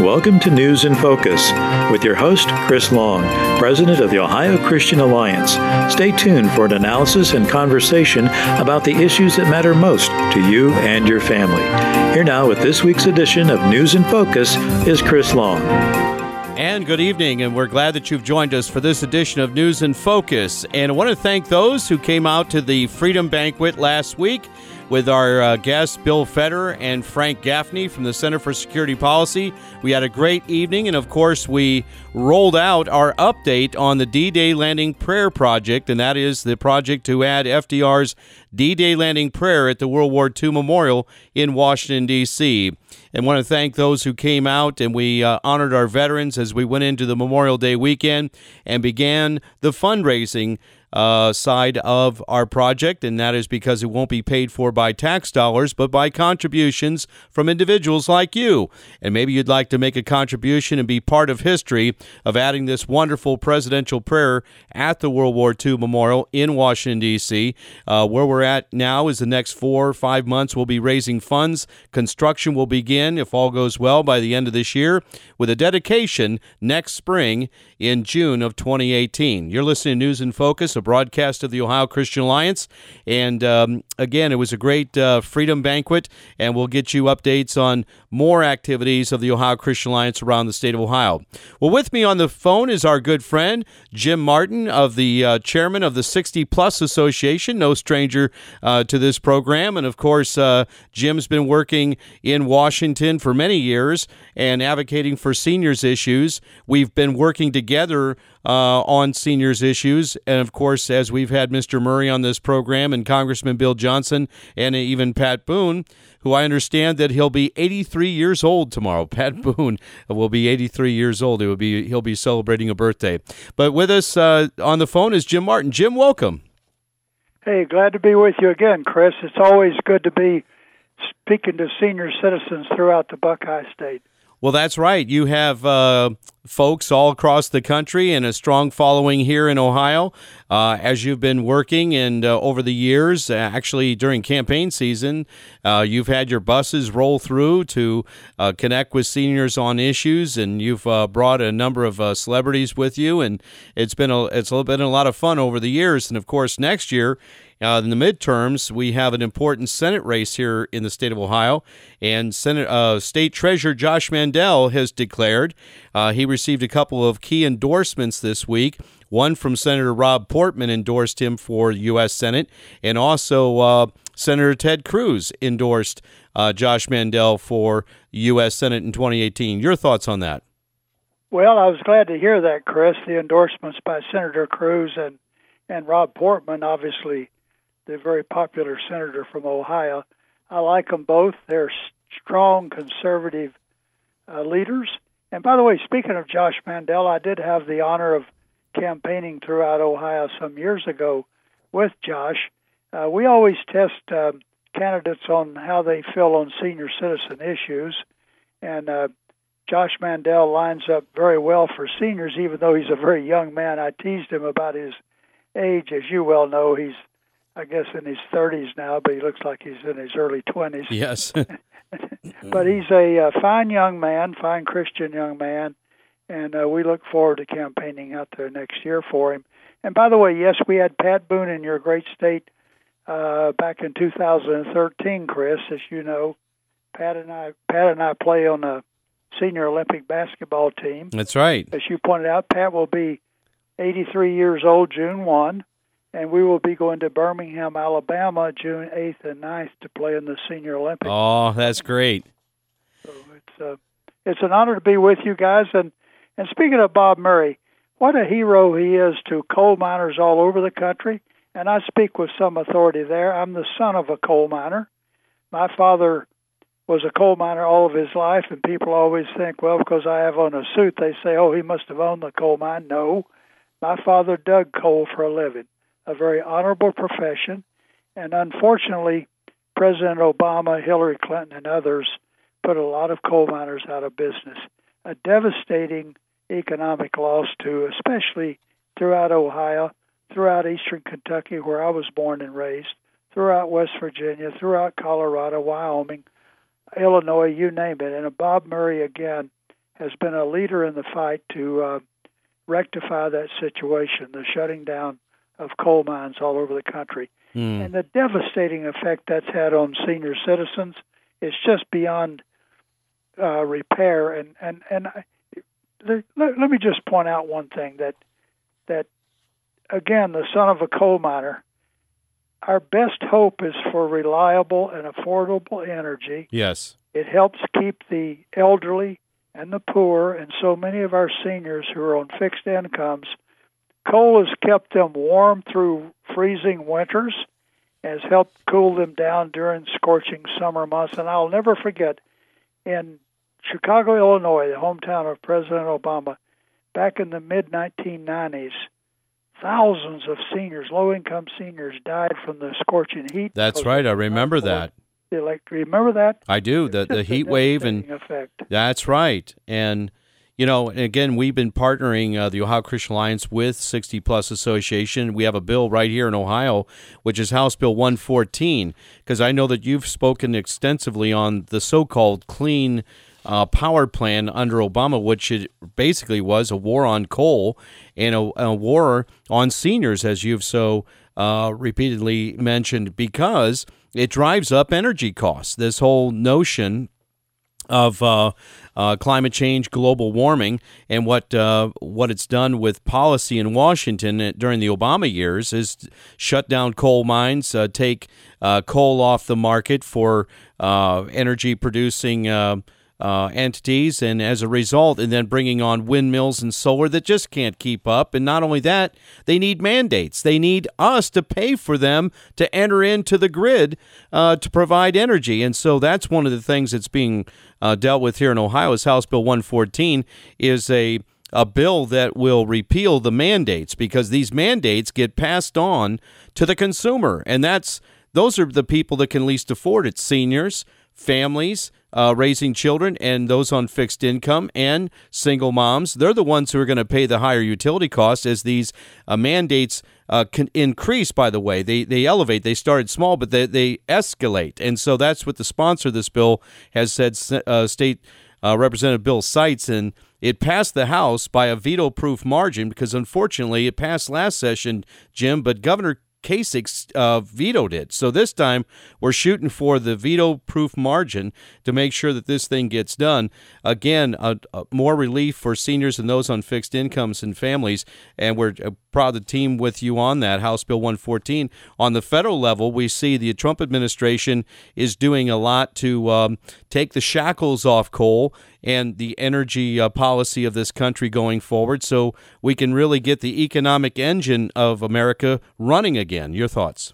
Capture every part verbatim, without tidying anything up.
welcome to News in Focus with your host, Chris Long, President of the Ohio Christian Alliance. Stay tuned for an analysis and conversation about the issues that matter most to you and your family. Here now with this week's edition of News in Focus is Chris Long. And good evening, and we're glad that you've joined us for this edition of News in Focus. And I want to thank those who came out to the Freedom Banquet last week with our uh, guests, Bill Federer and Frank Gaffney from the Center for Security Policy. We had a great evening, and of course, we rolled out our update on the D-Day Landing Prayer Project, and that is the project to add F D R's D-Day Landing Prayer at the World War Two Memorial in Washington, D C And want to thank those who came out, and we uh, honored our veterans as we went into the Memorial Day weekend and began the fundraising Uh, side of our project, and that is because it won't be paid for by tax dollars, but by contributions from individuals like you. And maybe you'd like to make a contribution and be part of history of adding this wonderful presidential prayer at the World War Two Memorial in Washington, D C Uh, where we're at now is the next four or five months we'll be raising funds. Construction will begin, if all goes well, by the end of this year, with a dedication next spring in June of twenty eighteen. You're listening to News in Focus, a broadcast of the Ohio Christian Alliance. And um, again, it was a great uh, Freedom Banquet, and we'll get you updates on more activities of the Ohio Christian Alliance around the state of Ohio. Well, with me on the phone is our good friend, Jim Martin, of the uh, chairman of the sixty plus Association, no stranger uh, to this program. And of course, uh, Jim's been working in Washington for many years and advocating for seniors issues. We've been working together Uh, on seniors issues. And of course, as we've had Mister Murray on this program and Congressman Bill Johnson and even Pat Boone, who I understand that he'll be eighty-three years old tomorrow. Pat Boone will be eighty-three years old. It will be he'll be celebrating a birthday. But with us uh, on the phone is Jim Martin. Jim, welcome. Hey, glad to be with you again, Chris. It's always good to be speaking to senior citizens throughout the Buckeye State. Well, that's right. You have uh, folks all across the country and a strong following here in Ohio. Uh, as you've been working and uh, over the years, uh, actually during campaign season, uh, you've had your buses roll through to uh, connect with seniors on issues, and you've uh, brought a number of uh, celebrities with you, and it's been a it's been a lot of fun over the years. And of course, next year, Uh, in the midterms, we have an important Senate race here in the state of Ohio, and Senate uh, State Treasurer Josh Mandel has declared uh, he received a couple of key endorsements this week. One from Senator Rob Portman endorsed him for U S Senate, and also uh, Senator Ted Cruz endorsed uh, Josh Mandel for U S Senate in twenty eighteen. Your thoughts on that? Well, I was glad to hear that, Chris, the endorsements by Senator Cruz and, and Rob Portman, obviously the very popular senator from Ohio. I like them both. They're strong conservative uh, leaders. And by the way, speaking of Josh Mandel, I did have the honor of campaigning throughout Ohio some years ago with Josh. Uh, we always test uh, candidates on how they feel on senior citizen issues. And uh, Josh Mandel lines up very well for seniors, even though he's a very young man. I teased him about his age. As you well know, he's I guess in his thirties now, but he looks like he's in his early twenties. Yes. But he's a uh, fine young man, fine Christian young man, and uh, we look forward to campaigning out there next year for him. And by the way, yes, we had Pat Boone in your great state uh, back in two thousand thirteen, Chris, as you know. Pat and I, Pat and I play on a senior Olympic basketball team. That's right. As you pointed out, Pat will be eighty-three years old June first. And we will be going to Birmingham, Alabama, June eighth and ninth to play in the Senior Olympics. Oh, that's great. So it's uh, it's an honor to be with you guys. And, and speaking of Bob Murray, what a hero he is to coal miners all over the country. And I speak with some authority there. I'm the son of a coal miner. My father was a coal miner all of his life, and people always think, well, because I have on a suit, they say, oh, he must have owned the coal mine. No, my father dug coal for a living. A very honorable profession, and unfortunately, President Obama, Hillary Clinton, and others put a lot of coal miners out of business. A devastating economic loss, too, especially throughout Ohio, throughout eastern Kentucky, where I was born and raised, throughout West Virginia, throughout Colorado, Wyoming, Illinois, you name it. And Bob Murray, again, has been a leader in the fight to uh, rectify that situation, the shutting down of coal mines all over the country. Mm. And the devastating effect that's had on senior citizens is just beyond uh, repair. And, and, and I, let, let me just point out one thing, that, that, again, the son of a coal miner, our best hope is for reliable and affordable energy. Yes. It helps keep the elderly and the poor and so many of our seniors who are on fixed incomes. Coal has kept them warm through freezing winters, has helped cool them down during scorching summer months. And I'll never forget, in Chicago, Illinois, the hometown of President Obama, back in the mid nineteen nineties, thousands of seniors, low-income seniors, died from the scorching heat. That's right. I remember that. Like, remember that? I do. The the heat wave and effect. That's right. And you know, again, we've been partnering uh, the Ohio Christian Alliance with sixty Plus Association. We have a bill right here in Ohio, which is House Bill one fourteen, because I know that you've spoken extensively on the so-called clean uh, power plan under Obama, which it basically was a war on coal and a, a war on seniors, as you've so uh, repeatedly mentioned, because it drives up energy costs. This whole notion of uh, uh, climate change, global warming, and what uh, what it's done with policy in Washington during the Obama years is shut down coal mines, uh, take uh, coal off the market for uh, energy-producing uh, uh, entities, and as a result, and then bringing on windmills and solar that just can't keep up. And not only that, they need mandates. They need us to pay for them to enter into the grid uh, to provide energy. And so that's one of the things that's being uh, dealt with here in Ohio. Is House Bill one fourteen is a a bill that will repeal the mandates, because these mandates get passed on to the consumer, and that's those are the people that can least afford it: seniors, families uh, raising children, and those on fixed income, and single moms. They're the ones who are going to pay the higher utility costs as these uh, mandates uh, can increase. By the way, they they elevate. They started small, but they they escalate, and so that's what the sponsor of this bill has said. Uh, State uh, Representative Bill Seitz, and it passed the House by a veto-proof margin, because unfortunately it passed last session, Jim, but Governor Kasich uh, vetoed it. So this time we're shooting for the veto-proof margin to make sure that this thing gets done. Again, uh, uh, more relief for seniors and those on fixed incomes and families, and we're uh, proud to team with you on that, House Bill one fourteen. On the federal level, we see the Trump administration is doing a lot to um, take the shackles off coal and the energy uh, policy of this country going forward, so we can really get the economic engine of America running again. Your thoughts?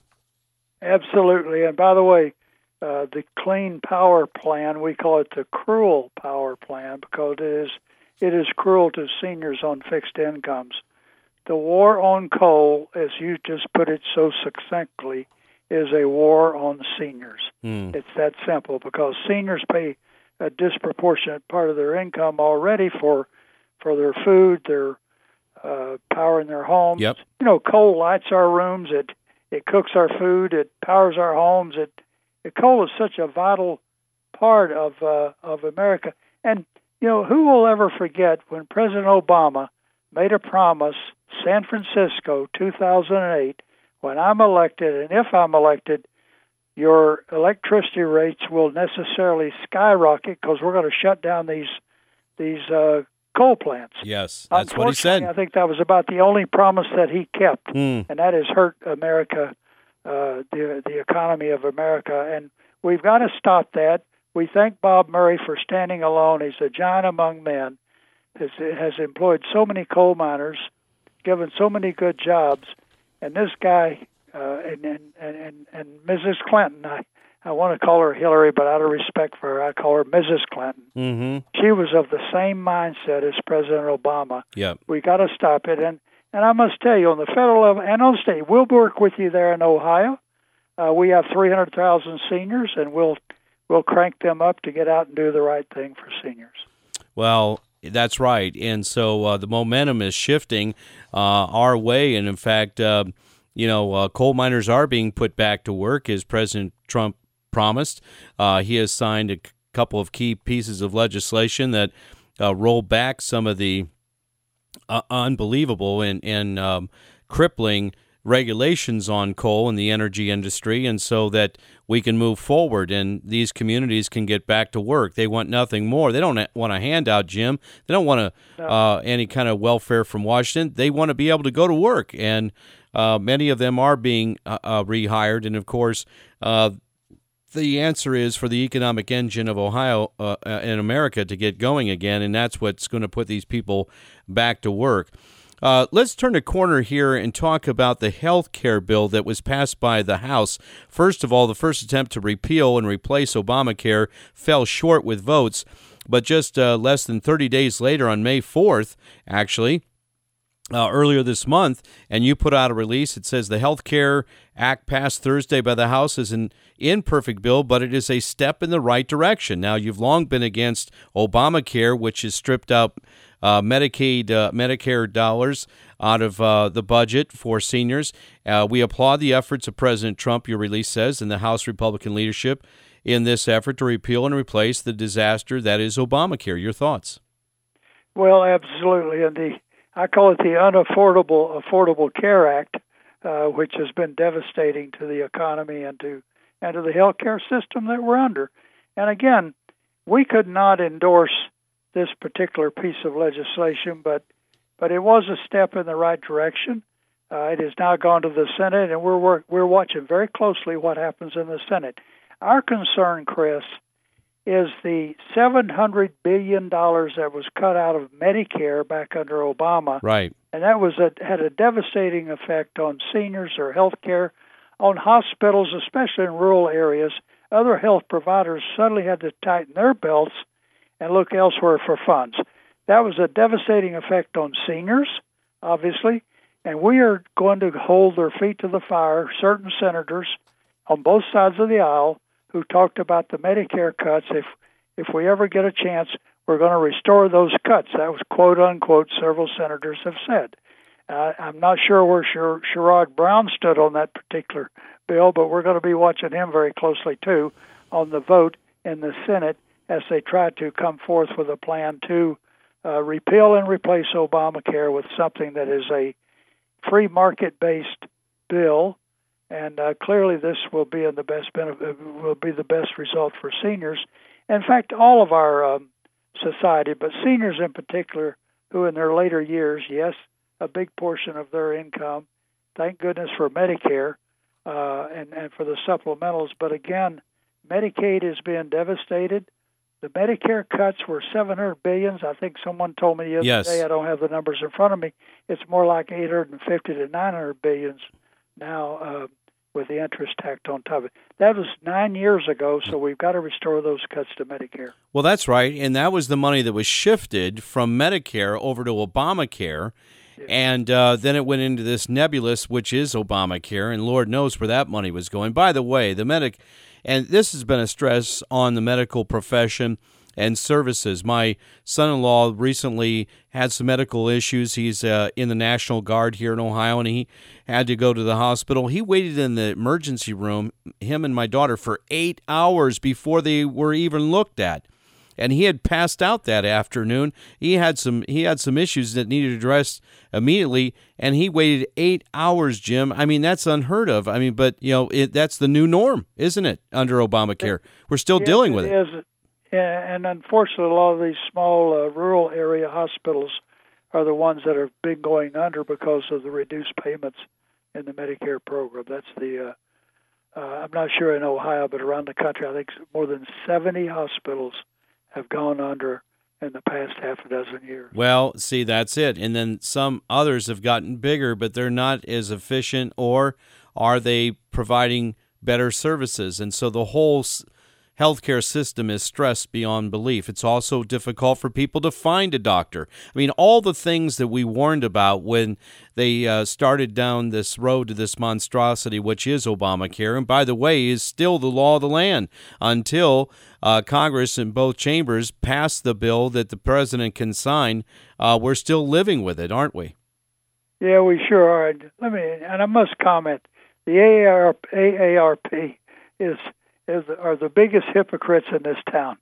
Absolutely. And by the way, uh, the Clean Power Plan, we call it the Cruel Power Plan, because it is it is cruel to seniors on fixed incomes. The war on coal, as you just put it so succinctly, is a war on seniors. Mm. It's that simple, because seniors pay a disproportionate part of their income already for for their food, their uh, power in their homes. Yep. You know, coal lights our rooms. It it cooks our food. It powers our homes. It, it coal is such a vital part of uh, of America. And you know, who will ever forget when President Obama made a promise, San Francisco, two thousand eight, when I'm elected, and if I'm elected, your electricity rates will necessarily skyrocket because we're going to shut down these these uh, coal plants. Yes, that's what he said. I think that was about the only promise that he kept, mm. and that has hurt America, uh, the the economy of America, and we've got to stop that. We thank Bob Murray for standing alone. He's a giant among men. Has has employed so many coal miners, given so many good jobs, and this guy. Uh, and, and, and, and Missus Clinton, I, I want to call her Hillary, but out of respect for her, I call her Missus Clinton. Mm-hmm. She was of the same mindset as President Obama. Yep. We got to stop it. And, and I must tell you, on the federal level and on the state, we'll work with you there in Ohio. Uh, we have three hundred thousand seniors, and we'll we'll crank them up to get out and do the right thing for seniors. Well, that's right. And so uh, the momentum is shifting uh, our way. And in fact, uh, You know, uh, coal miners are being put back to work, as President Trump promised. Uh, he has signed a c- couple of key pieces of legislation that uh, roll back some of the uh, unbelievable and, and um, crippling regulations on coal in the energy industry, and so that we can move forward and these communities can get back to work. They want nothing more. They don't want a handout, Jim. They don't want a, No. uh, any kind of welfare from Washington. They want to be able to go to work, and uh, many of them are being uh, uh, rehired. And, of course, uh, the answer is for the economic engine of Ohio uh, and America to get going again, and that's what's going to put these people back to work. Uh, let's turn a corner here and talk about the health care bill that was passed by the House. First of all, the first attempt to repeal and replace Obamacare fell short with votes, but just uh, less than thirty days later, on May fourth, actually, uh, earlier this month, and you put out a release. It says the Health Care Act passed Thursday by the House is an imperfect bill, but it is a step in the right direction. Now, you've long been against Obamacare, which has stripped out Uh, Medicaid, uh, Medicare dollars out of uh, the budget for seniors. Uh, we applaud the efforts of President Trump, your release says, and the House Republican leadership in this effort to repeal and replace the disaster that is Obamacare. Your thoughts? Well, absolutely. And the I call it the Unaffordable Affordable Care Act, uh, which has been devastating to the economy and to and to the healthcare system that we're under. And again, we could not endorse this particular piece of legislation, but but it was a step in the right direction. Uh, it has now gone to the Senate, and we're work, we're watching very closely what happens in the Senate. Our concern, Chris, is the seven hundred billion dollars that was cut out of Medicare back under Obama, right? And that was a, had a devastating effect on seniors or health care, on hospitals, especially in rural areas. Other health providers suddenly had to tighten their belts and look elsewhere for funds. That was a devastating effect on seniors, obviously, and we are going to hold their feet to the fire, certain senators on both sides of the aisle who talked about the Medicare cuts. If if we ever get a chance, we're going to restore those cuts. That was quote unquote, several senators have said. Uh, I'm not sure where Sher- Sherrod Brown stood on that particular bill, but we're going to be watching him very closely, too, on the vote in the Senate as they try to come forth with a plan to uh, repeal and replace Obamacare with something that is a free market-based bill, and uh, clearly this will be in the best benefit, will be the best result for seniors. In fact, all of our um, society, but seniors in particular, who in their later years, yes, a big portion of their income, thank goodness for Medicare uh, and, and for the supplementals, but again, Medicaid is being devastated. The Medicare cuts were seven hundred billion dollars. I think someone told me the other yes. day. I don't have the numbers in front of me. It's more like eight hundred fifty to nine hundred billion dollars now uh, with the interest tacked on top of it. That was nine years ago, so we've got to restore those cuts to Medicare. Well, that's right, and that was the money that was shifted from Medicare over to Obamacare, yeah. and uh, then it went into this nebulous, which is Obamacare, and Lord knows where that money was going. By the way, the medic... And this has been a stress on the medical profession and services. My son-in-law recently had some medical issues. He's uh, in the National Guard here in Ohio, and he had to go to the hospital. He waited in the emergency room, him and my daughter, for eight hours before they were even looked at. And he had passed out that afternoon. He had some he had some issues that needed addressed immediately, and he waited eight hours, Jim. I mean, that's unheard of. I mean, but, you know, it, that's the new norm, isn't it, under Obamacare? We're still yes, dealing with it. it. Is. And unfortunately, a lot of these small uh, rural area hospitals are the ones that have been going under because of the reduced payments in the Medicare program. That's the, uh, uh, I'm not sure in Ohio, but around the country, I think more than seventy hospitals have gone under in the past half a dozen years. Well, see, that's it. And then some others have gotten bigger, but they're not as efficient, or are they providing better services? And so the whole s- healthcare system is stressed beyond belief. It's also difficult for people to find a doctor. I mean, all the things that we warned about when they uh, started down this road to this monstrosity, which is Obamacare, and by the way, is still the law of the land until uh, Congress in both chambers pass the bill that the president can sign. Uh, we're still living with it, aren't we? Yeah, we sure are. Let me, and I must comment, the A A R P is is are the biggest hypocrites in this town.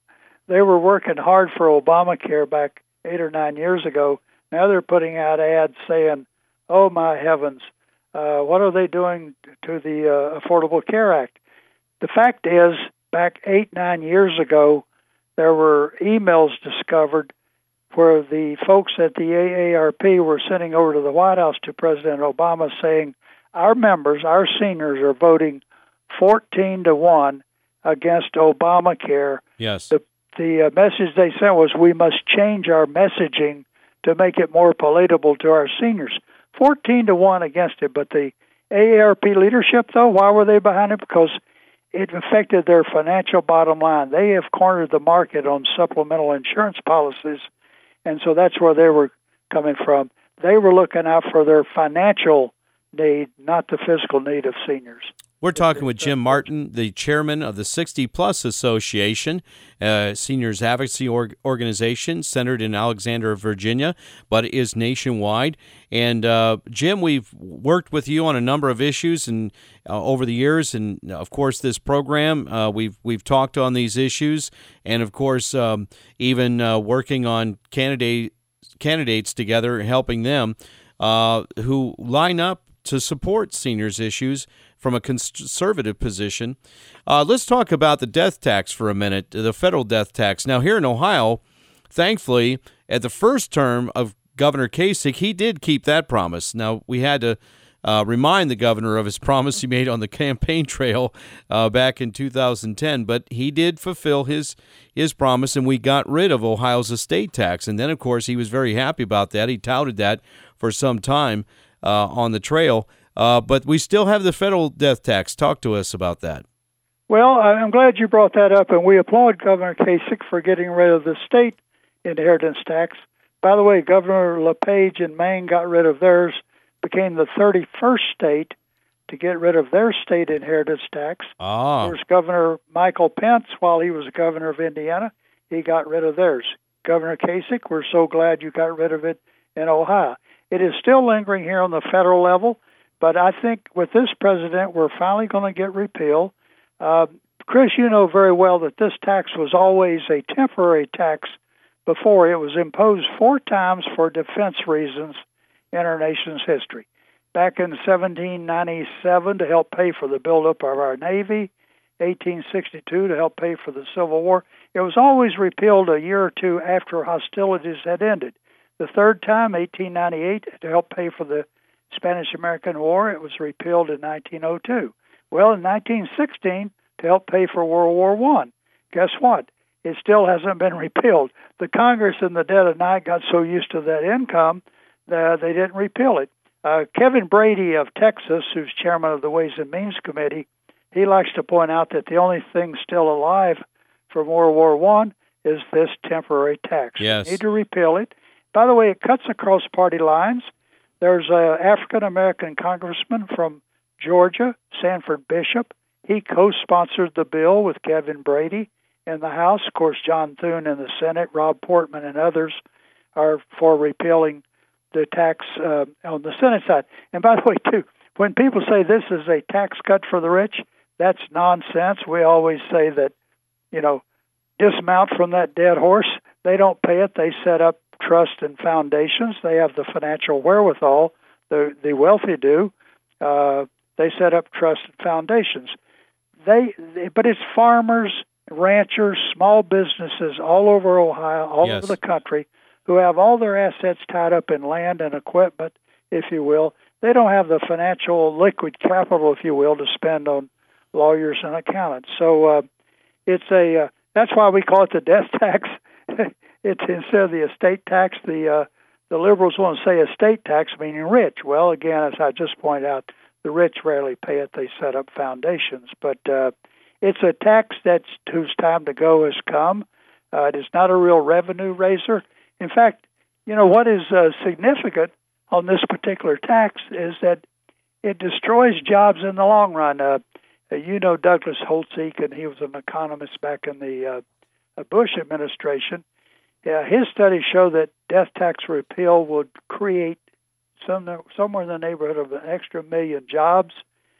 they were working hard for Obamacare back eight or nine years ago. Now they're putting out ads saying, "Oh my heavens, uh, what are they doing to the uh, Affordable Care Act?" The fact is, back eight, nine years ago, there were emails discovered where the folks at the A A R P were sending over to the White House to President Obama saying, our members, our seniors, are voting fourteen to one against Obamacare. Yes. The, the uh, message they sent was, we must change our messaging to make it more palatable to our seniors. fourteen to one against it. But the A A R P leadership, though, why were they behind it? Because it affected their financial bottom line. They have cornered the market on supplemental insurance policies, and so that's where they were coming from. They were looking out for their financial need, not the physical need of seniors. We're talking with Jim Martin, the chairman of the sixty plus Association, a seniors advocacy org- organization centered in Alexandria, Virginia, but is nationwide. And uh, Jim, we've worked with you on a number of issues and uh, over the years, and of course this program uh, we've we've talked on these issues, and of course um, even uh, working on candidate candidates together, helping them uh, who line up to support seniors' issues from a conservative position. Uh, let's talk about the death tax for a minute, the federal death tax. Now, here in Ohio, thankfully, at the first term of Governor Kasich, he did keep that promise. Now, we had to uh, remind the governor of his promise he made on the campaign trail uh, back in two thousand ten, but he did fulfill his his promise, and we got rid of Ohio's estate tax. And then, of course, he was very happy about that. He touted that for some time uh, on the trail. Uh, but we still have the federal death tax. Talk to us about that. Well, I'm glad you brought that up, and we applaud Governor Kasich for getting rid of the state inheritance tax. By the way, Governor LePage in Maine got rid of theirs, became the thirty-first state to get rid of their state inheritance tax. Ah. Of course, Governor Michael Pence, while he was governor of Indiana, he got rid of theirs. Governor Kasich, we're so glad you got rid of it in Ohio. It is still lingering here on the federal level. But I think with this president, we're finally going to get repealed. Uh, Chris, you know very well that this tax was always a temporary tax before. It was imposed four times for defense reasons in our nation's history. Back in seventeen ninety-seven to help pay for the buildup of our Navy, eighteen sixty-two to help pay for the Civil War. It was always repealed a year or two after hostilities had ended. The third time, eighteen ninety-eight, to help pay for the Spanish-American War. It was repealed in nineteen oh two. Well, in nineteen sixteen, to help pay for World War One. Guess what? It still hasn't been repealed. The Congress in the dead of night got so used to that income that they didn't repeal it. Uh, Kevin Brady of Texas, who's chairman of the Ways and Means Committee, he likes to point out that the only thing still alive from World War One is this temporary tax. Yes. We need to repeal it. By the way, it cuts across party lines. There's an African-American congressman from Georgia, Sanford Bishop. He co-sponsored the bill with Kevin Brady in the House. Of course, John Thune in the Senate, Rob Portman and others are for repealing the tax uh, on the Senate side. And by the way, too, when people say this is a tax cut for the rich, that's nonsense. We always say that, you know, dismount from that dead horse. They don't pay it. They set up trust and foundations. They have the financial wherewithal. The the wealthy do. Uh, they set up trust and foundations. They, they, but it's farmers, ranchers, small businesses all over Ohio, all yes. over the country, who have all their assets tied up in land and equipment, if you will. They don't have the financial liquid capital, if you will, to spend on lawyers and accountants. So uh, it's a. Uh, that's why we call it the death tax. It's instead of the estate tax, the uh, the liberals want to say estate tax, meaning rich. Well, again, as I just pointed out, the rich rarely pay it. They set up foundations. But uh, it's a tax that's whose time to go has come. Uh, it is not a real revenue raiser. In fact, you know, what is uh, significant on this particular tax is that it destroys jobs in the long run. Uh, you know Douglas Holtz-Eakin, and he was an economist back in the uh, Bush administration. Yeah, his studies show that death tax repeal would create some, somewhere in the neighborhood of an extra million jobs.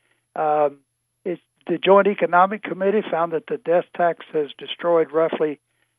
Um, it, the Joint Economic Committee found that the death tax has destroyed roughly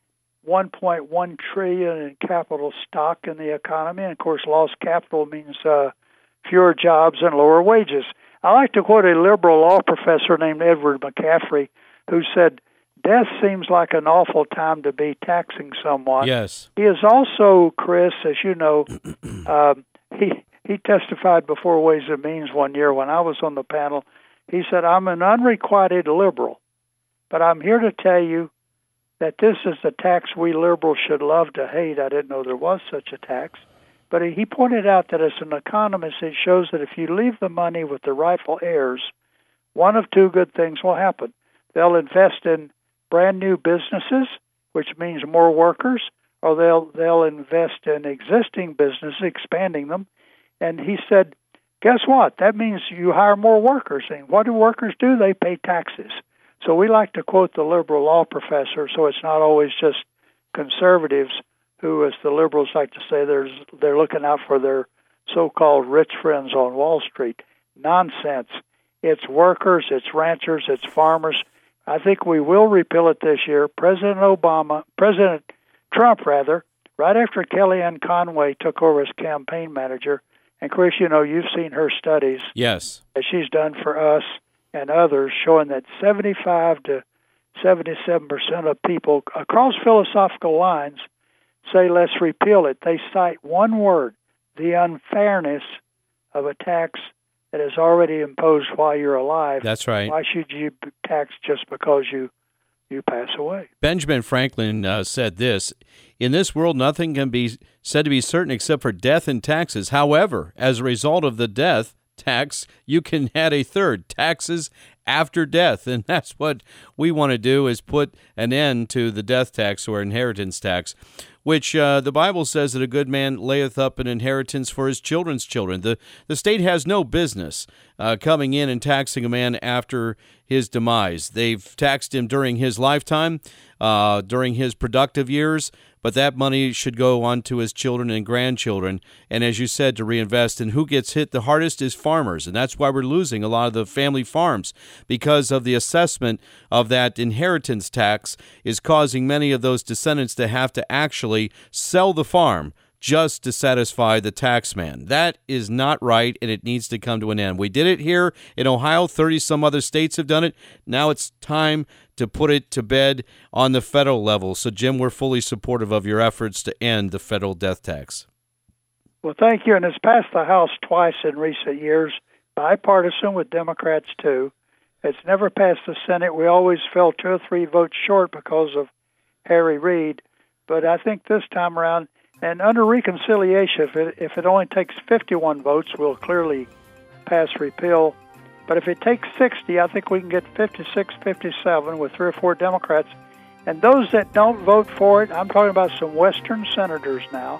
one point one trillion dollars in capital stock in the economy. And, of course, lost capital means uh, fewer jobs and lower wages. I like to quote a liberal law professor named Edward McCaffrey, who said, death seems like an awful time to be taxing someone. Yes. He is also, Chris, as you know, um, he he testified before Ways and Means one year when I was on the panel. He said, I'm an unrequited liberal, but I'm here to tell you that this is the tax we liberals should love to hate. I didn't know there was such a tax. But he pointed out that as an economist, it shows that if you leave the money with the rightful heirs, one of two good things will happen. They'll invest in brand new businesses, which means more workers, or they'll they'll invest in existing businesses, expanding them. And he said, guess what? That means you hire more workers. And what do workers do? They pay taxes. So we like to quote the liberal law professor, so it's not always just conservatives who, as the liberals like to say, there's, they're looking out for their so-called rich friends on Wall Street. Nonsense. It's workers, it's ranchers, it's farmers. I think we will repeal it this year. President Obama, President Trump, rather, right after Kellyanne Conway took over as campaign manager, and Chris, you know, you've seen her studies. Yes. That she's done for us and others, showing that seventy-five to seventy-seven percent of people across philosophical lines say let's repeal it. They cite one word, the unfairness of a tax that is already imposed while you're alive. That's right. Why should you tax just because you you pass away? Benjamin Franklin uh, said this, in this world nothing can be said to be certain except for death and taxes. However, as a result of the death tax, you can add a third, taxes after death. And that's what we want to do, is put an end to the death tax or inheritance tax, which uh, the Bible says that a good man layeth up an inheritance for his children's children. The the state has no business uh, coming in and taxing a man after his demise. They've taxed him during his lifetime, uh, during his productive years, but that money should go on to his children and grandchildren, and as you said, to reinvest. And who gets hit the hardest is farmers, and that's why we're losing a lot of the family farms, because of the assessment of that inheritance tax is causing many of those descendants to have to actually sell the farm just to satisfy the tax man. That is not right, and it needs to come to an end. We did it here in Ohio. thirty-some other states have done it. Now it's time to put it to bed on the federal level. So, Jim, we're fully supportive of your efforts to end the federal death tax. Well, thank you. And it's passed the House twice in recent years, bipartisan with Democrats, too. It's never passed the Senate. We always fell two or three votes short because of Harry Reid. But I think this time around, and under reconciliation, if it, if it only takes fifty-one votes, we'll clearly pass repeal. But if it takes sixty, I think we can get fifty-six, fifty-seven with three or four Democrats. And those that don't vote for it, I'm talking about some Western senators now,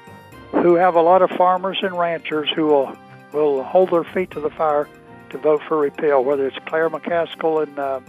who have a lot of farmers and ranchers who will, will hold their feet to the fire to vote for repeal, whether it's Claire McCaskill in, uh,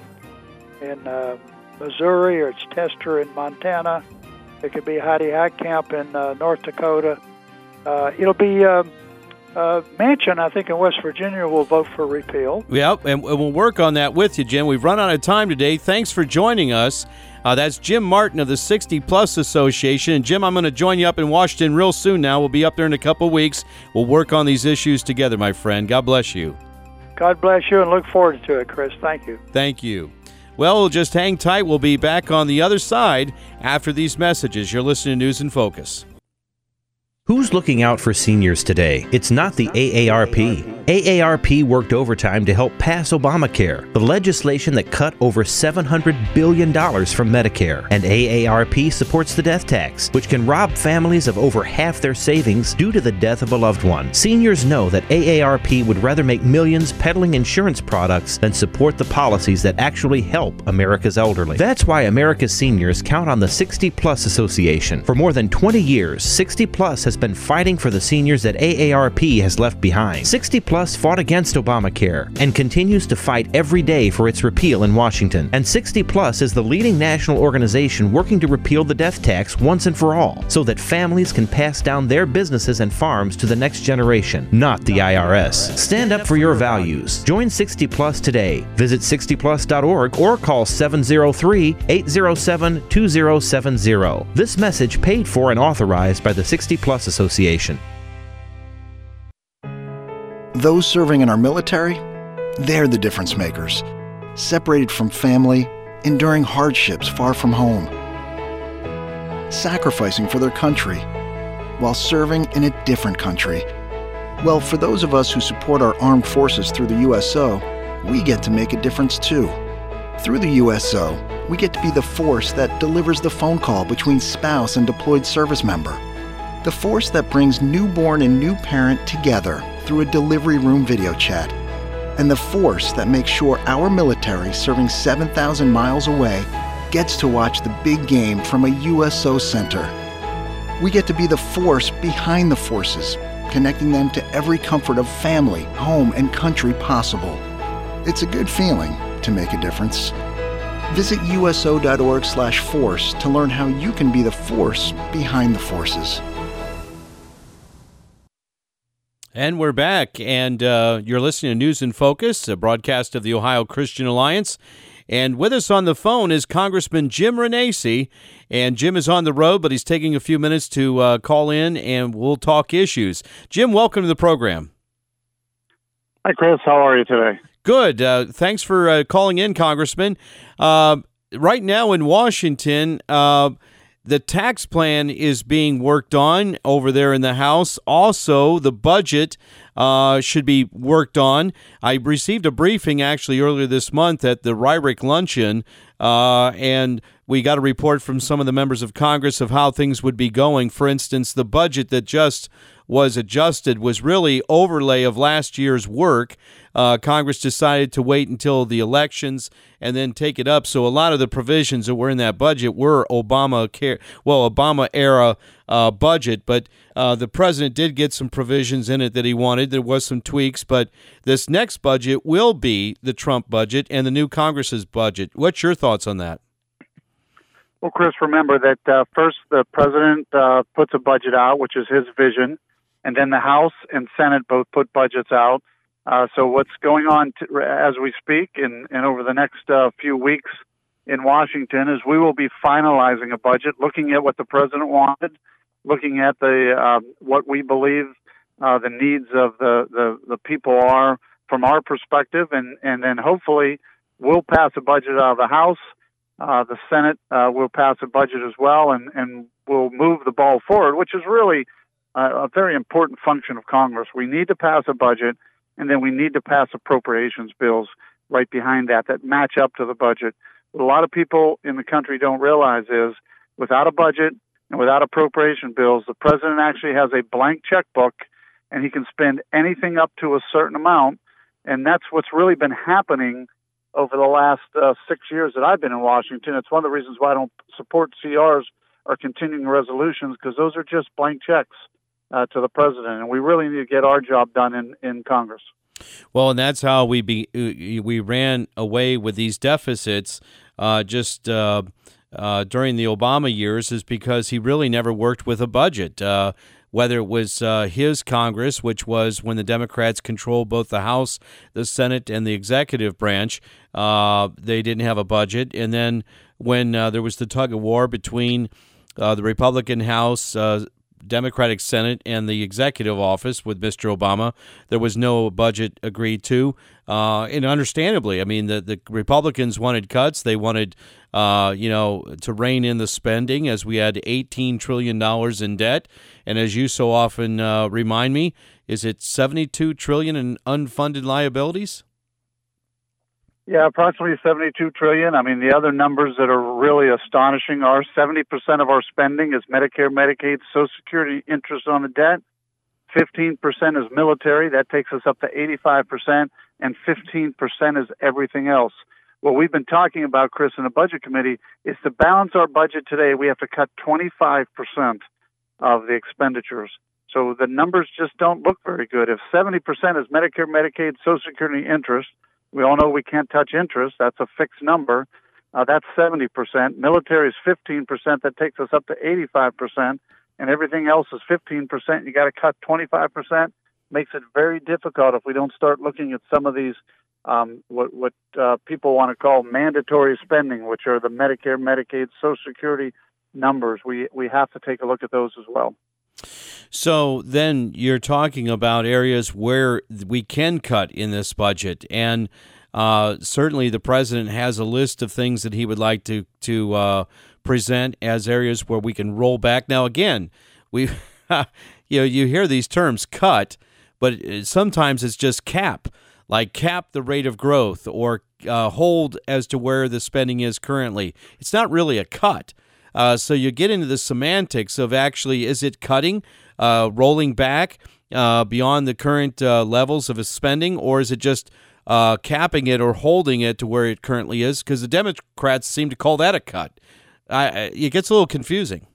in uh, Missouri or it's Tester in Montana. It could be Heidi Heitkamp in uh, North Dakota. Uh, it'll be uh, uh, Manchin, I think, in West Virginia will vote for repeal. Yeah, and we'll work on that with you, Jim. We've run out of time today. Thanks for joining us. Uh, that's Jim Martin of the sixty plus Association. And Jim, I'm going to join you up in Washington real soon now. We'll be up there in a couple weeks. We'll work on these issues together, my friend. God bless you. God bless you, and look forward to it, Chris. Thank you. Thank you. Well, just hang tight. We'll be back on the other side after these messages. You're listening to News in Focus. Who's looking out for seniors today? It's not the A A R P. A A R P worked overtime to help pass Obamacare, the legislation that cut over seven hundred billion dollars from Medicare. And A A R P supports the death tax, which can rob families of over half their savings due to the death of a loved one. Seniors know that A A R P would rather make millions peddling insurance products than support the policies that actually help America's elderly. That's why America's seniors count on the sixty plus Association. For more than twenty years, sixty plus has been fighting for the seniors that A A R P has left behind. sixty plus Plus fought against Obamacare and continues to fight every day for its repeal in Washington. And sixty plus is the leading national organization working to repeal the death tax once and for all, so that families can pass down their businesses and farms to the next generation, not the I R S. Stand up for your values. Join sixty plus today. Visit sixty plus dot org or call seven oh three, eight oh seven, two oh seven oh. This message paid for and authorized by the sixty plus Association. Those serving in our military, they're the difference makers. Separated from family, enduring hardships far from home, sacrificing for their country while serving in a different country. Well, for those of us who support our armed forces through the U S O, we get to make a difference too. Through the U S O, we get to be the force that delivers the phone call between spouse and deployed service member. The force that brings newborn and new parent together through a delivery room video chat. And the force that makes sure our military serving seven thousand miles away gets to watch the big game from a U S O center. We get to be the force behind the forces, connecting them to every comfort of family, home, and country possible. It's a good feeling to make a difference. Visit U S O dot org slash force to learn how you can be the force behind the forces. And we're back, and uh, you're listening to News in Focus, a broadcast of the Ohio Christian Alliance. And with us on the phone is Congressman Jim Renacci. And Jim is on the road, but he's taking a few minutes to uh, call in, and we'll talk issues. Jim, welcome to the program. Hi, Chris. How are you today? Good. Uh, thanks for uh, calling in, Congressman. Uh, right now in Washington, uh, the tax plan is being worked on over there in the House. Also, the budget uh, should be worked on. I received a briefing actually earlier this month at the Ryrick Luncheon, uh, and we got a report from some of the members of Congress of how things would be going. For instance, the budget that just was adjusted was really overlay of last year's work. Uh, Congress decided to wait until the elections and then take it up. So a lot of the provisions that were in that budget were Obamacare, well, Obama era uh, budget, but uh, the president did get some provisions in it that he wanted. There was some tweaks, but this next budget will be the Trump budget and the new Congress's budget. What's your thoughts on that? Well, Chris, remember that uh, first the president uh, puts a budget out, which is his vision, and then the House and Senate both put budgets out. Uh, so what's going on to, as we speak and, and over the next uh, few weeks in Washington is we will be finalizing a budget, looking at what the president wanted, looking at the uh, what we believe uh, the needs of the, the, the people are from our perspective, and, and then hopefully we'll pass a budget out of the House. Uh, the Senate uh, will pass a budget as well, and, and we'll move the ball forward, which is really uh, a very important function of Congress. We need to pass a budget, and then we need to pass appropriations bills right behind that that match up to the budget. What a lot of people in the country don't realize is without a budget and without appropriation bills, the president actually has a blank checkbook, and he can spend anything up to a certain amount, and that's what's really been happening over the last uh, six years that I've been in Washington. It's one of the reasons why I don't support C Rs or continuing resolutions, because those are just blank checks uh, to the president, and we really need to get our job done in, in Congress. Well, and that's how we be, we ran away with these deficits uh, just uh, uh, during the Obama years, is because he really never worked with a budget. Uh, whether it was uh, his Congress, which was when the Democrats controlled both the House, the Senate, and the executive branch, uh, they didn't have a budget. And then when uh, there was the tug of war between uh, the Republican House, uh, Democratic Senate, and the executive office with Mister Obama, there was no budget agreed to. Uh, and understandably, I mean, the, the Republicans wanted cuts. They wanted, uh, you know, to rein in the spending, as we had eighteen trillion dollars in debt. And as you so often uh, remind me, is it seventy-two trillion dollars in unfunded liabilities? Yeah, approximately seventy-two trillion dollars. I mean, the other numbers that are really astonishing are seventy percent of our spending is Medicare, Medicaid, Social Security interest on the debt. fifteen percent is military. That takes us up to eighty-five percent. And fifteen percent is everything else. What we've been talking about, Chris, in the Budget Committee, is to balance our budget today, we have to cut twenty-five percent of the expenditures. So the numbers just don't look very good. If seventy percent is Medicare, Medicaid, Social Security interest, we all know we can't touch interest. That's a fixed number. Uh, that's seventy percent. Military is fifteen percent. That takes us up to eighty-five percent. And everything else is fifteen percent. You got to cut twenty-five percent. Makes it very difficult if we don't start looking at some of these, um, what, what uh, people want to call mandatory spending, which are the Medicare, Medicaid, Social Security numbers. We, we have to take a look at those as well. So then you're talking about areas where we can cut in this budget, and uh, certainly the president has a list of things that he would like to to uh, present as areas where we can roll back. Now, again, we you know you hear these terms cut, but sometimes it's just cap, like cap the rate of growth or uh, hold as to where the spending is currently. It's not really a cut. Uh, so you get into the semantics of actually, is it cutting, uh, rolling back uh, beyond the current uh, levels of spending, or is it just uh, capping it or holding it to where it currently is? Because the Democrats seem to call that a cut. I, it gets a little confusing.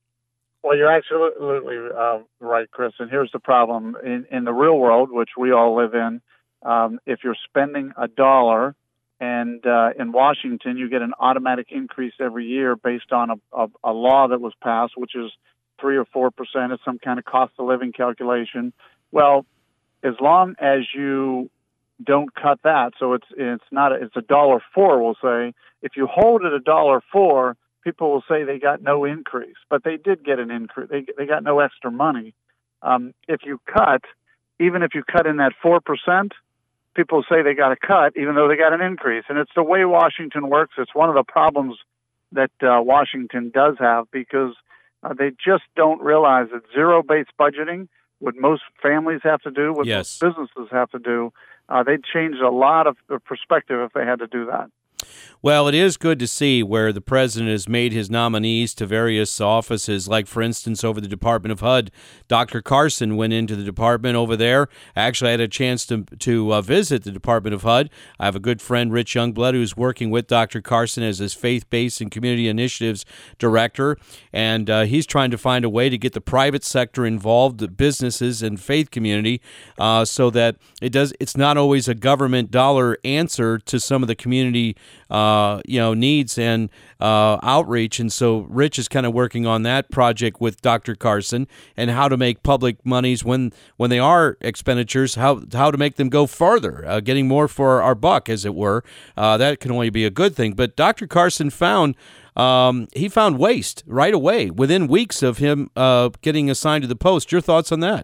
Well, you're absolutely uh, right, Chris. And here's the problem. In, in the real world, which we all live in, um, if you're spending a dollar, and uh, in Washington, you get an automatic increase every year based on a, a, a law that was passed, which is three or four percent. It's some kind of cost of living calculation. Well, as long as you don't cut that, so it's it's not a, it's a dollar four. We'll say if you hold it a dollar four, people will say they got no increase, but they did get an increase. They they got no extra money. Um, if you cut, even if you cut in that four percent. People say they got a cut, even though they got an increase. And it's the way Washington works. It's one of the problems that uh, Washington does have, because uh, they just don't realize that zero-based budgeting, what most families have to do, what yes. most businesses have to do, uh, they'd change a lot of perspective if they had to do that. Well, it is good to see where the president has made his nominees to various offices, like, for instance, over the Department of H U D. Doctor Carson went into the department over there. Actually, I had a chance to to uh, visit the Department of H U D. I have a good friend, Rich Youngblood, who's working with Doctor Carson as his faith-based and community initiatives director, and uh, he's trying to find a way to get the private sector involved, the businesses and faith community, uh, so that it does. It's not always a government dollar answer to some of the community Uh, you know, needs and uh, outreach. And so Rich is kind of working on that project with Doctor Carson, and how to make public monies, when when they are expenditures, how how to make them go farther, uh, getting more for our buck, as it were. Uh, that can only be a good thing. But Doctor Carson found um, he found waste right away within weeks of him uh, getting assigned to the post. Your thoughts on that?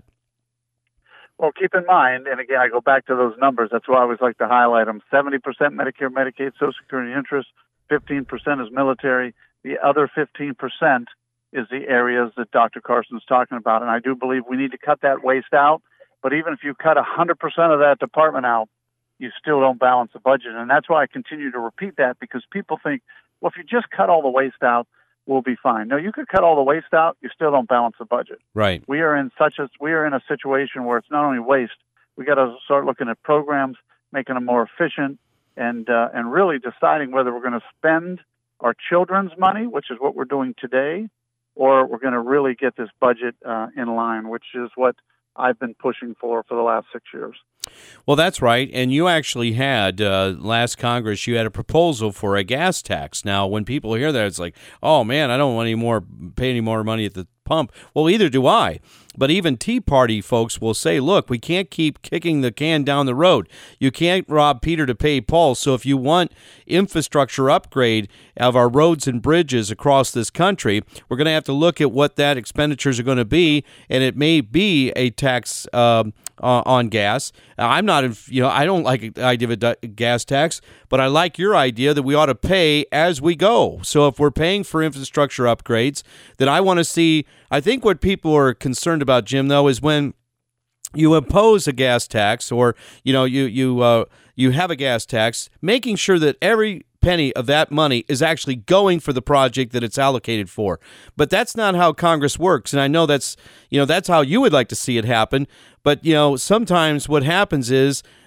Well, keep in mind, and again, I go back to those numbers. That's why I always like to highlight them. seventy percent Medicare, Medicaid, Social Security interest, fifteen percent is military. The other fifteen percent is the areas that Doctor Carson's talking about. And I do believe we need to cut that waste out. But even if you cut one hundred percent of that department out, you still don't balance the budget. And that's why I continue to repeat that, because people think, well, if you just cut all the waste out, we'll be fine. No, you could cut all the waste out, you still don't balance the budget. Right. We are in such a we are in a situation where it's not only waste. We got to start looking at programs, making them more efficient, and uh, and really deciding whether we're going to spend our children's money, which is what we're doing today, or we're going to really get this budget uh, in line, which is what I've been pushing for for the last six years. Well, that's right. And you actually had, uh, last Congress, you had a proposal for a gas tax. Now, when people hear that, it's like, oh, man, I don't want any more, pay any more money at the pump. Well, either do I. But even Tea Party folks will say, look, we can't keep kicking the can down the road. You can't rob Peter to pay Paul. So if you want infrastructure upgrade of our roads and bridges across this country, we're going to have to look at what that expenditures are going to be, and it may be a tax um, uh, on gas. I'm not, you know, I don't like the idea of a gas tax, but I like your idea that we ought to pay as we go. So if we're paying for infrastructure upgrades, then I want to see, I think what people are concerned about, Jim, though, is when you impose a gas tax, or, you know, you, you, uh, you have a gas tax, making sure that every penny of that money is actually going for the project that it's allocated for. But that's not how Congress works. And I know that's, you know, that's how you would like to see it happen. But, you know, sometimes what happens is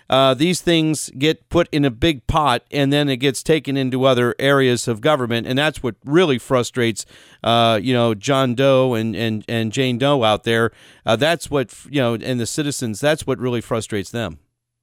uh, these things get put in a big pot, and then it gets taken into other areas of government, and that's what really frustrates, uh, you know, John Doe and, and, and Jane Doe out there. Uh, that's what, you know, and the citizens, that's what really frustrates them.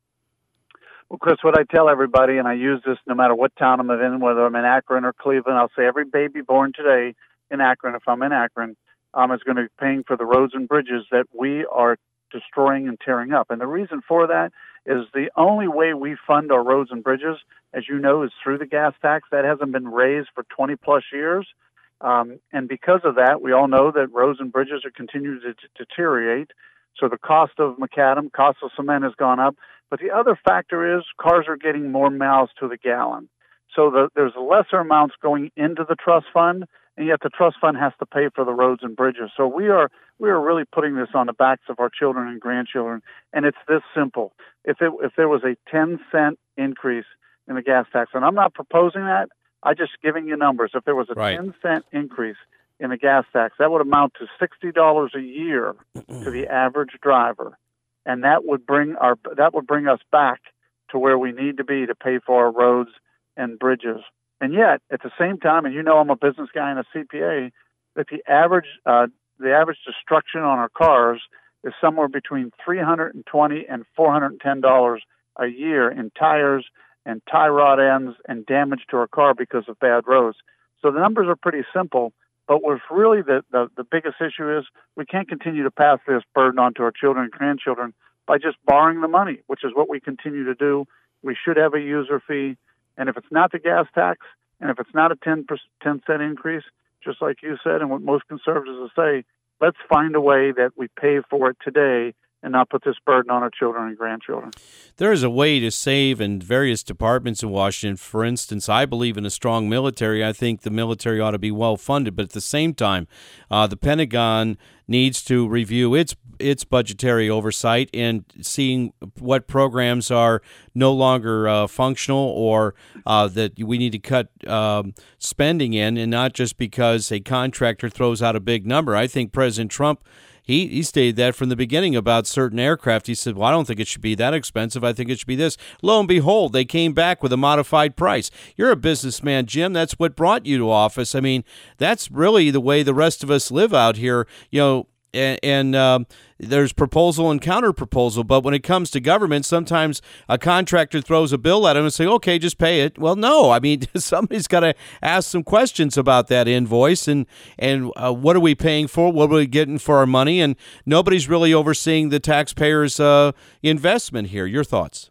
Well, Chris, what I tell everybody, and I use this no matter what town I'm in, whether I'm in Akron or Cleveland, I'll say every baby born today in Akron, if I'm in Akron, um, is going to be paying for the roads and bridges that we are destroying and tearing up. And the reason for that is the only way we fund our roads and bridges, as you know, is through the gas tax. That hasn't been raised for twenty plus years. Um, and because of that, we all know that roads and bridges are continuing to, to deteriorate. So the cost of macadam, cost of cement has gone up. But the other factor is cars are getting more miles to the gallon. So the, there's lesser amounts going into the trust fund, and yet the trust fund has to pay for the roads and bridges. So we are we are really putting this on the backs of our children and grandchildren, and it's this simple. If it if there was a ten cent increase in the gas tax, and I'm not proposing that, I'm just giving you numbers. If there was a right. ten cent increase in the gas tax, that would amount to sixty dollars a year to the average driver. And that would bring our that would bring us back to where we need to be to pay for our roads and bridges. And yet, at the same time, and you know I'm a business guy and a C P A, that the average uh, the average destruction on our cars is somewhere between three hundred twenty dollars and four hundred ten dollars a year in tires and tie rod ends and damage to our car because of bad roads. So the numbers are pretty simple. But what's really the, the, the biggest issue is we can't continue to pass this burden on to our children and grandchildren by just borrowing the money, which is what we continue to do. We should have a user fee. And if it's not the gas tax, and if it's not a ten cent increase, just like you said, and what most conservatives will say, let's find a way that we pay for it today and not put this burden on our children and grandchildren. There is a way to save in various departments in Washington. For instance, I believe in a strong military. I think the military ought to be well funded, but at the same time, uh, the Pentagon needs to review its its budgetary oversight and seeing what programs are no longer uh, functional or uh, that we need to cut um, spending in, and not just because a contractor throws out a big number. I think President Trump He he stated that from the beginning about certain aircraft. He said, well, I don't think it should be that expensive. I think it should be this. Lo and behold, they came back with a modified price. You're a businessman, Jim. That's what brought you to office. I mean, that's really the way the rest of us live out here, you know, and, and um, there's proposal and counter proposal. But when it comes to government, sometimes a contractor throws a bill at him and say, okay, just pay it. Well, no, I mean, somebody's got to ask some questions about that invoice and, and uh, what are we paying for? What are we getting for our money? And nobody's really overseeing the taxpayers' uh, investment here. Your thoughts?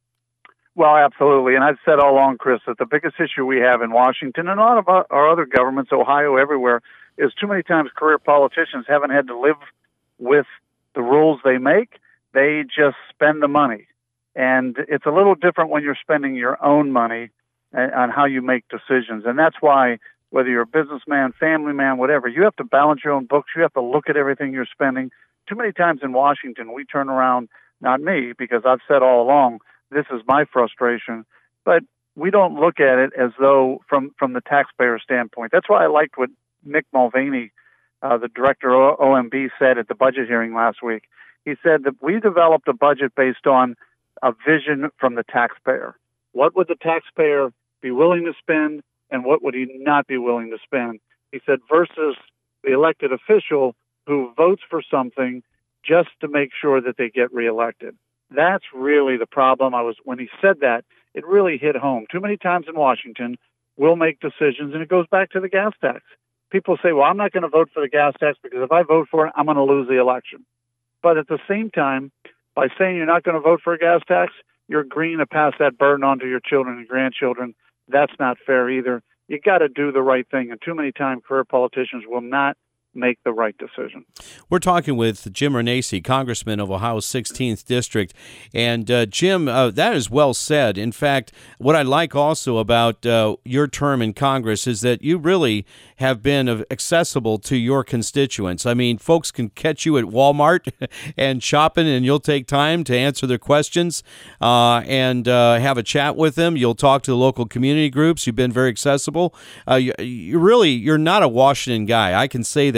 Well, absolutely. And I've said all along, Chris, that the biggest issue we have in Washington and a lot of our, our other governments, Ohio, everywhere, is too many times career politicians haven't had to live with the rules they make. They just spend the money. And it's a little different when you're spending your own money on how you make decisions. And that's why, whether you're a businessman, family man, whatever, you have to balance your own books. You have to look at everything you're spending. Too many times in Washington, we turn around, not me, because I've said all along, this is my frustration, but we don't look at it as though from, from the taxpayer standpoint. That's why I liked what Mick Mulvaney, uh, the director of O M B, said at the budget hearing last week. He said that we developed a budget based on a vision from the taxpayer. What would the taxpayer be willing to spend, and what would he not be willing to spend? He said, versus the elected official who votes for something just to make sure that they get reelected. That's really the problem. I was when he said that, it really hit home. Too many times in Washington, we'll make decisions, and it goes back to the gas tax. People say, well, I'm not going to vote for the gas tax because if I vote for it, I'm going to lose the election. But at the same time, by saying you're not going to vote for a gas tax, you're agreeing to pass that burden on to your children and grandchildren. That's not fair either. You got to do the right thing. And too many times, career politicians will not make the right decision. We're talking with Jim Renacci, Congressman of Ohio's sixteenth District. And uh, Jim, uh, that is well said. In fact, what I like also about uh, your term in Congress is that you really have been accessible to your constituents. I mean, folks can catch you at Walmart and shopping, and you'll take time to answer their questions uh, and uh, have a chat with them. You'll talk to the local community groups. You've been very accessible. Uh, you, you really, you're not a Washington guy. I can say that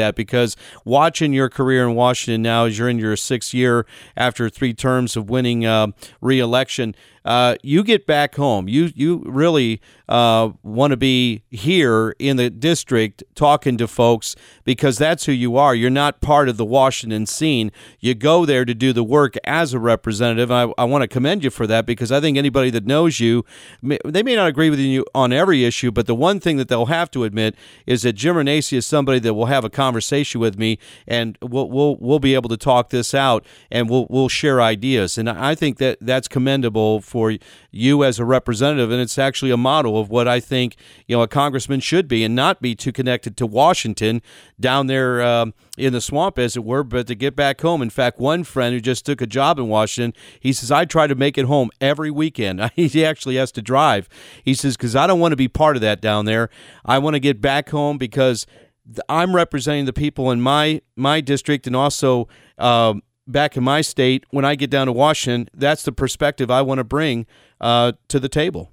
that, because watching your career in Washington now, as you're in your sixth year after three terms of winning uh, re-election, uh, you get back home. You you really uh, want to be here in the district talking to folks, because that's who you are. You're not part of the Washington scene. You go there to do the work as a representative. I, I want to commend you for that, because I think anybody that knows you, they may not agree with you on every issue, but the one thing that they'll have to admit is that Jim Renacci is somebody that will have a conversation with me, and we'll we'll we'll be able to talk this out, and we'll we'll share ideas. And I think that that's commendable for you as a representative, and it's actually a model of what I think, you know, a congressman should be, and not be too connected to Washington down there um, in the swamp, as it were, but to get back home. In fact, one friend who just took a job in Washington, he says, I try to make it home every weekend. He actually has to drive. He says, because I don't want to be part of that down there. I want to get back home, because I'm representing the people in my my district, and also um, back in my state. When I get down to Washington, that's the perspective I want to bring uh, to the table.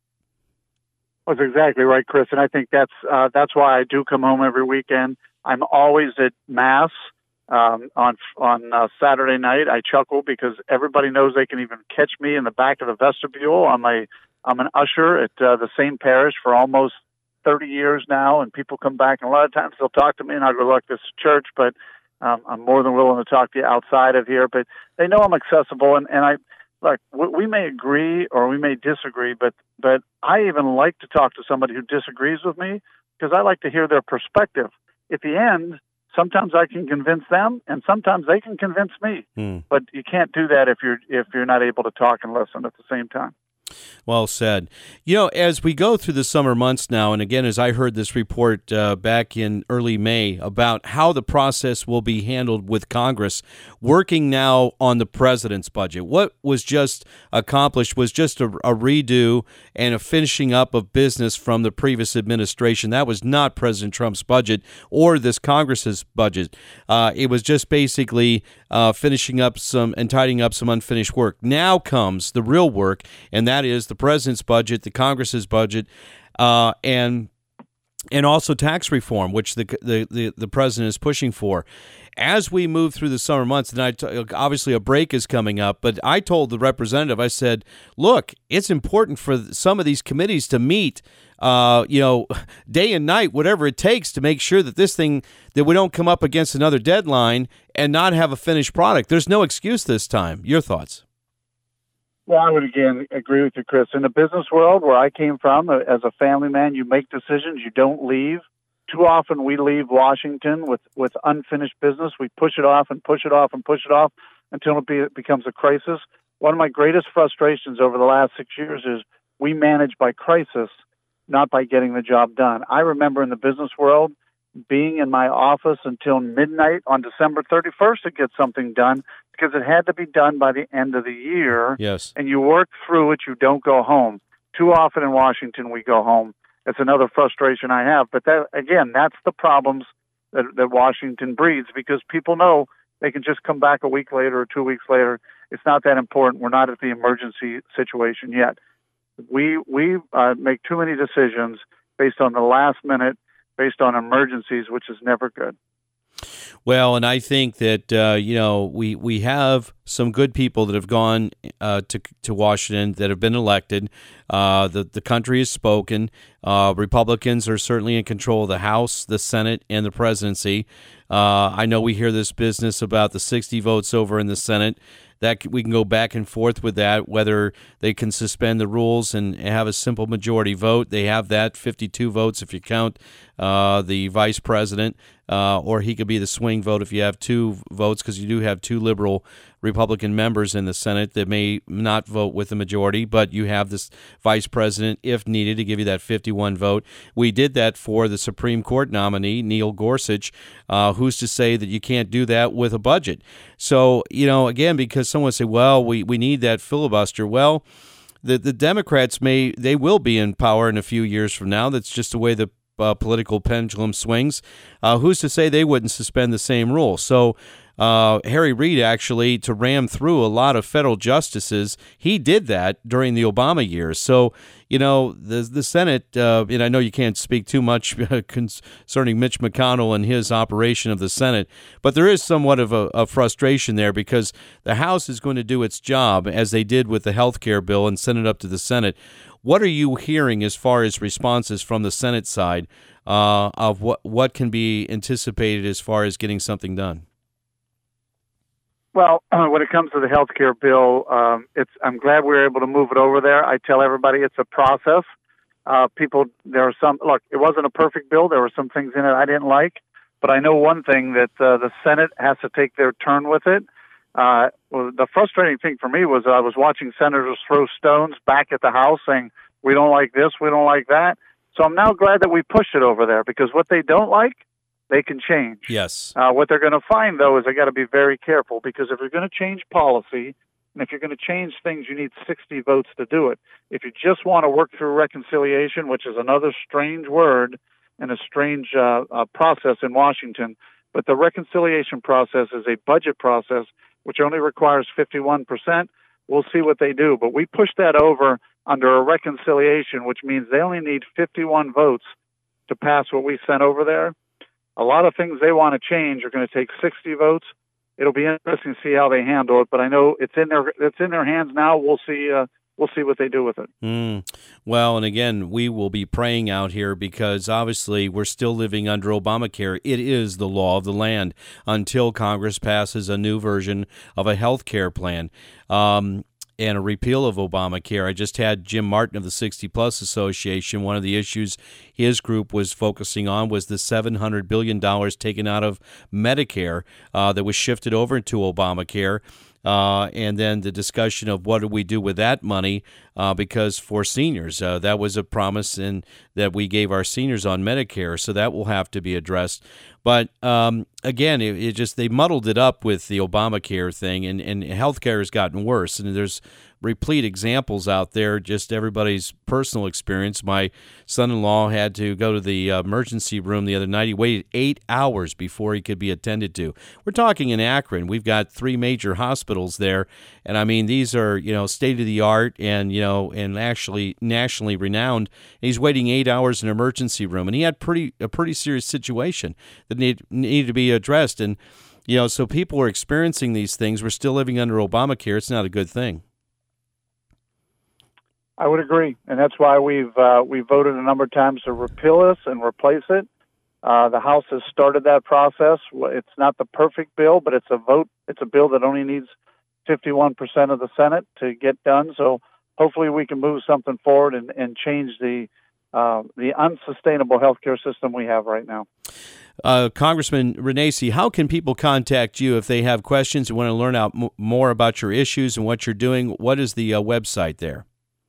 That's exactly right, Chris, and I think that's uh, that's why I do come home every weekend. I'm always at Mass um, on on uh, Saturday night. I chuckle because everybody knows they can even catch me in the back of the vestibule. I'm a I'm an usher at uh, the same parish for almost thirty years now, and people come back, and a lot of times they'll talk to me, and I go, look, this is church, but um, I'm more than willing to talk to you outside of here. But they know I'm accessible, and, and I look, we may agree or we may disagree, but but I even like to talk to somebody who disagrees with me, because I like to hear their perspective. At the end, sometimes I can convince them, and sometimes they can convince me. Mm. But you can't do that if you're if you're not able to talk and listen at the same time. Well said. You know, as we go through the summer months now, and again, as I heard this report uh, back in early May about how the process will be handled with Congress, working now on the president's budget, what was just accomplished was just a, a redo and a finishing up of business from the previous administration. That was not President Trump's budget or this Congress's budget. Uh, it was just basically uh, finishing up some and tidying up some unfinished work. Now comes the real work, and that is the president's budget, the Congress's budget, uh, and and also tax reform, which the, the the the president is pushing for. As we move through the summer months, and I t- obviously a break is coming up, but I told the representative, I said, look, it's important for some of these committees to meet, uh, you know, day and night, whatever it takes, to make sure that this thing, that we don't come up against another deadline and not have a finished product. There's no excuse this time. Your thoughts? Well, I would again agree with you, Chris. In the business world where I came from, as a family man, you make decisions, you don't leave. Too often we leave Washington with, with unfinished business. We push it off and push it off and push it off until it, be, it becomes a crisis. One of my greatest frustrations over the last six years is we manage by crisis, not by getting the job done. I remember in the business world being in my office until midnight on December thirty-first to get something done, because it had to be done by the end of the year. Yes. And you work through it, you don't go home. Too often in Washington we go home. It's another frustration I have. But that, again, that's the problems that, that Washington breeds, because people know they can just come back a week later or two weeks later. It's not that important. We're not at the emergency situation yet. We we uh, make too many decisions based on the last minute, based on emergencies, which is never good. Well, and I think that, uh, you know, we, we have some good people that have gone uh, to to Washington that have been elected. Uh, the, the country has spoken. Uh, Republicans are certainly in control of the House, the Senate, and the presidency. Uh, I know we hear this business about the sixty votes over in the Senate. That we can go back and forth with that, whether they can suspend the rules and have a simple majority vote. They have that, fifty-two votes if you count uh, the vice president, uh, or he could be the swing vote if you have two votes, because you do have two liberal Republican members in the Senate that may not vote with the majority, but you have this vice president, if needed, to give you that fifty-one vote. We did that for the Supreme Court nominee, Neil Gorsuch. Uh, who's to say that you can't do that with a budget? So, you know, again, because someone say, well, we, we need that filibuster. Well, the, the Democrats may, they will be in power in a few years from now. That's just the way the uh, political pendulum swings. Uh, who's to say they wouldn't suspend the same rule? So, Uh, Harry Reid, actually, to ram through a lot of federal justices, he did that during the Obama years. So, you know, the the Senate, uh, and I know you can't speak too much concerning Mitch McConnell and his operation of the Senate, but there is somewhat of a, a frustration there because the House is going to do its job as they did with the health care bill and send it up to the Senate. What are you hearing as far as responses from the Senate side uh, of what, what can be anticipated as far as getting something done? Well, uh, when it comes to the health care bill, um, it's, I'm glad we were able to move it over there. I tell everybody it's a process. Uh, people, there are some, look, it wasn't a perfect bill. There were some things in it I didn't like, but I know one thing, that uh, the Senate has to take their turn with it. Uh, well, the frustrating thing for me was I was watching senators throw stones back at the House saying, we don't like this, we don't like that. So I'm now glad that we pushed it over there, because what they don't like, they can change. Yes. Uh, what they're going to find, though, is they got to be very careful, because if you're going to change policy, and if you're going to change things, you need sixty votes to do it. If you just want to work through reconciliation, which is another strange word and a strange uh, uh, process in Washington, but the reconciliation process is a budget process which only requires fifty-one percent. We'll see what they do. But we pushed that over under a reconciliation, which means they only need fifty-one votes to pass what we sent over there. A lot of things they want to change are going to take sixty votes. It'll be interesting to see how they handle it, but I know it's in their it's in their hands now. We'll see. Uh, we'll see what they do with it. Mm. Well, and again, we will be praying out here, because obviously we're still living under Obamacare. It is the law of the land until Congress passes a new version of a health care plan. Um, and a repeal of Obamacare. I just had Jim Martin of the sixty plus Association. One of the issues his group was focusing on was the seven hundred billion dollars taken out of Medicare uh, that was shifted over to Obamacare. Uh, and then the discussion of what do we do with that money, uh, because for seniors, uh, that was a promise in, that we gave our seniors on Medicare, so that will have to be addressed. But um, again, it, it just they muddled it up with the Obamacare thing, and, and healthcare has gotten worse. And there's replete examples out there, just everybody's personal experience. My son-in-law had to go to the uh, emergency room the other night. He waited eight hours before he could be attended to. We're talking in Akron. We've got three major hospitals there, and I mean, these are, you know, state-of-the-art and, you know, and actually nationally renowned. And he's waiting eight hours in an emergency room, and he had pretty a pretty serious situation that need, needed to be addressed. And, you know, so people are experiencing these things. We're still living under Obamacare. It's not a good thing. I would agree, and that's why we've uh, we voted a number of times to repeal this and replace it. Uh, the House has started that process. It's not the perfect bill, but it's a vote. It's a bill that only needs fifty-one percent of the Senate to get done. So hopefully we can move something forward and, and change the uh, the unsustainable healthcare system we have right now. Uh, Congressman Renacci, how can people contact you if they have questions and want to learn out m- more about your issues and what you're doing? What is the uh, website there?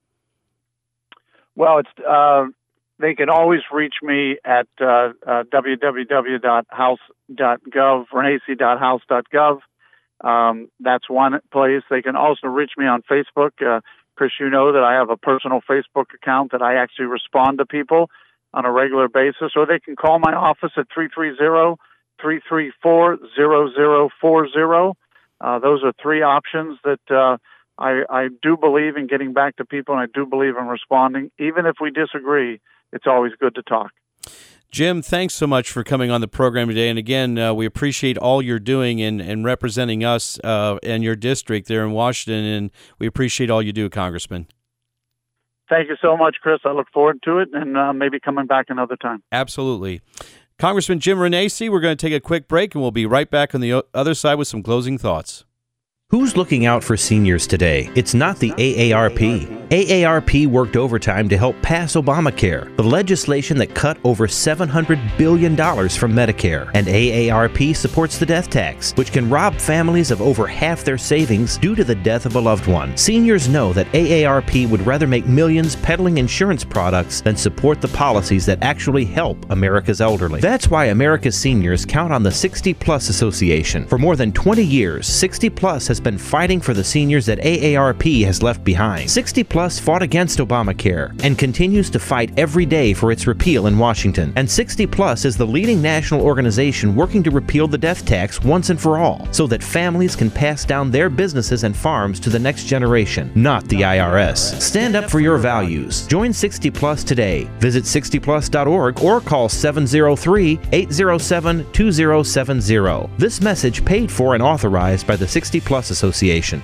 Well, it's uh, they can always reach me at uh, uh, w w w dot house dot gov, renacci dot house dot gov. Um, that's one place. They can also reach me on Facebook. Uh, Chris, you know that I have a personal Facebook account that I actually respond to people on a regular basis, or they can call my office at three three zero, three three four, zero zero four zero. Uh, those are three options that uh, I, I do believe in getting back to people, and I do believe in responding. Even if we disagree, it's always good to talk. Jim, thanks so much for coming on the program today. And again, uh, we appreciate all you're doing and, and representing us uh, and your district there in Washington, and we appreciate all you do, Congressman. Thank you so much, Chris. I look forward to it, and uh, maybe coming back another time. Absolutely. Congressman Jim Renacci, we're going to take a quick break, and we'll be right back on the other side with some closing thoughts. Who's looking out for seniors today? It's not the A A R P. A A R P worked overtime to help pass Obamacare, the legislation that cut over seven hundred billion dollars from Medicare. And A A R P supports the death tax, which can rob families of over half their savings due to the death of a loved one. Seniors know that A A R P would rather make millions peddling insurance products than support the policies that actually help America's elderly. That's why America's seniors count on the sixty plus Association. For more than twenty years, sixty plus has been fighting for the seniors that A A R P has left behind. sixty plus Plus fought against Obamacare and continues to fight every day for its repeal in Washington. And sixty plus is the leading national organization working to repeal the death tax once and for all, so that families can pass down their businesses and farms to the next generation, not the I R S. Stand up for your values. Join sixty plus today. Visit sixty plus dot org or call seven oh three, eight oh seven, two oh seven oh. This message paid for and authorized by the sixty plus Association.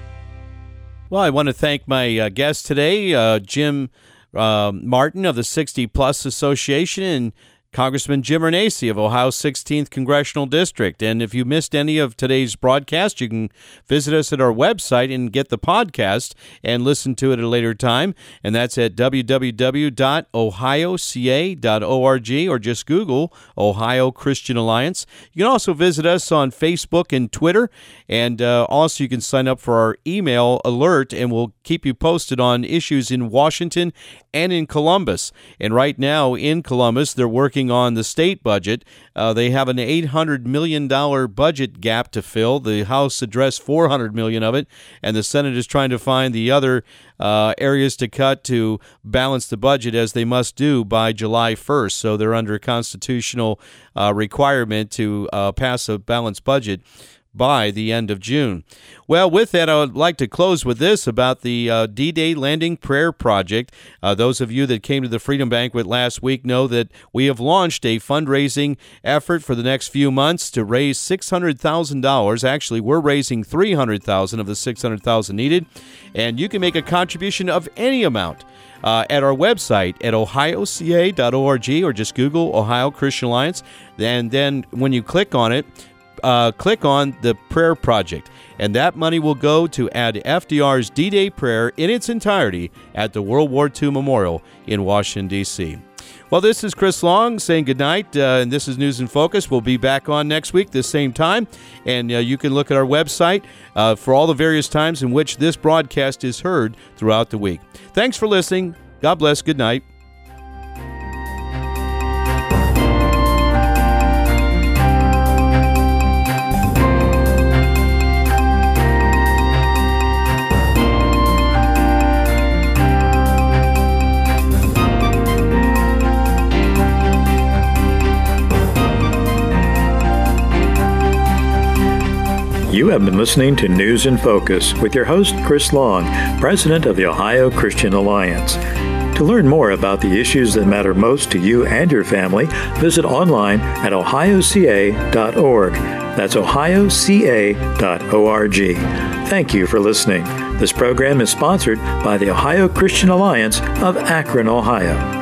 Well, I want to thank my uh, guest today, uh, Jim uh, Martin of the sixty plus Association, and Congressman Jim Renacci of Ohio's sixteenth Congressional District. And if you missed any of today's broadcast, you can visit us at our website and get the podcast and listen to it at a later time. And that's at w w w dot ohio c a dot org, or just Google Ohio Christian Alliance. You can also visit us on Facebook and Twitter. And uh, also you can sign up for our email alert, and we'll keep you posted on issues in Washington and in Columbus. And right now in Columbus, they're working on the state budget. Uh, they have an eight hundred million dollars budget gap to fill. The House addressed four hundred million dollars of it, and the Senate is trying to find the other uh, areas to cut to balance the budget, as they must do by July first. So they're under a constitutional uh, requirement to uh, pass a balanced budget by the end of June. Well, with that, I would like to close with this about the uh, D-Day Landing Prayer Project. Uh, those of you that came to the Freedom Banquet last week know that we have launched a fundraising effort for the next few months to raise six hundred thousand dollars. Actually, we're raising three hundred thousand dollars of the six hundred thousand dollars needed, and you can make a contribution of any amount Uh, at our website at ohio c a dot org, or just Google Ohio Christian Alliance. And then when you click on it, Uh, click on the prayer project, and that money will go to add F D R's D-Day prayer in its entirety at the World War Two Memorial in Washington, D C Well, this is Chris Long saying goodnight, uh, and this is News in Focus. We'll be back on next week, this same time, and uh, you can look at our website uh, for all the various times in which this broadcast is heard throughout the week. Thanks for listening. God bless. Good night. You have been listening to News in Focus with your host, Chris Long, President of the Ohio Christian Alliance. To learn more about the issues that matter most to you and your family, visit online at ohio c a dot org. That's ohio c a dot org. Thank you for listening. This program is sponsored by the Ohio Christian Alliance of Akron, Ohio.